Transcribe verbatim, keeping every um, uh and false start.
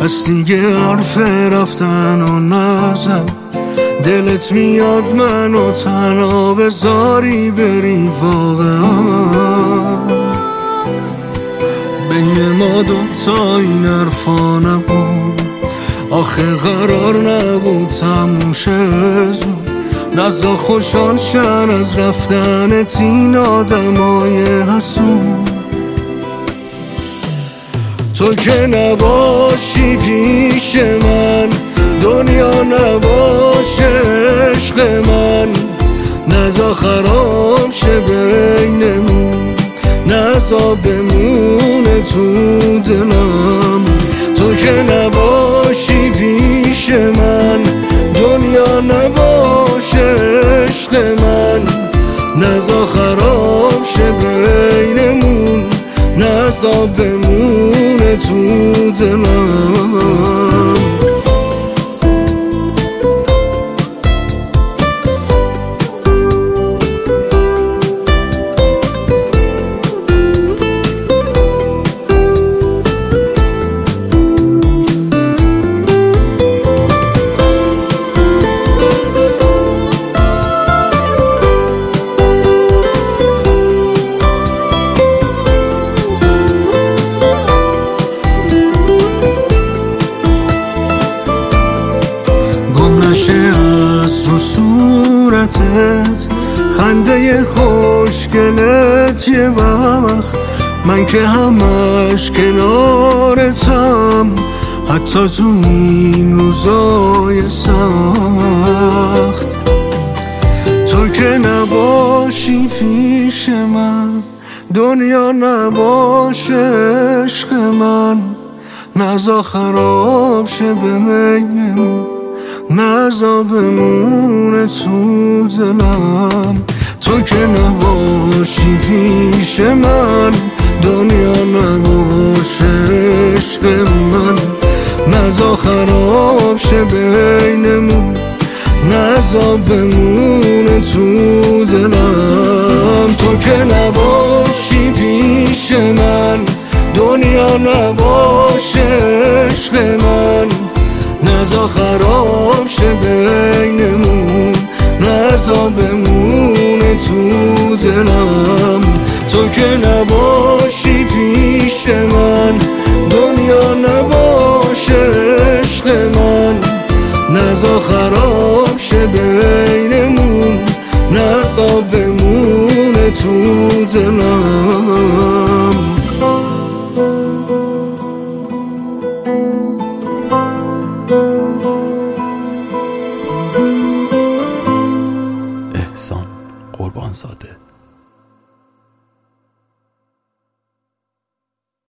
پس دیگه حرف رفتن و نزن. دلت میاد منو تنها بذاری بری واقعا. بین ما دوتا این حرفا نبود، آخه قرار نبود تموم شه زود. نزا خوشحال شن از رفتنت این آدمای حسود. تو که نباشی پیش من دنیا نباشه عشق من. نزا خراب شه بینمون، نزا بمونه تو دلم. تو که نباشی پیش من دنیا نباشه عشق من. نزا خراب شه بینمون، نزا بمونه تو دلم. از رو صورتت خنده خوشگلت یه وقت، من که همش کنارتم حتی تو این روزای سخت. تو که نباشی پیش من دنیا نباشه عشق من. نزا خراب شه بینمون، نزا بمونه تو دلم. تو که نباشی پیش من دنیا نباشه عشق من. نزا خراب شه بینمون، نزا بمونه تو دلم. تو که نباشی پیش من دنیا نباشه عشق من. نزا خراب شه بینمون، نزا بمونه تو دلم. تو که نباشی پیش من دنیا نباشه عشق من. نزا خراب شه بینمون، نزا بمونه تو دلم. احسان قربانزاده.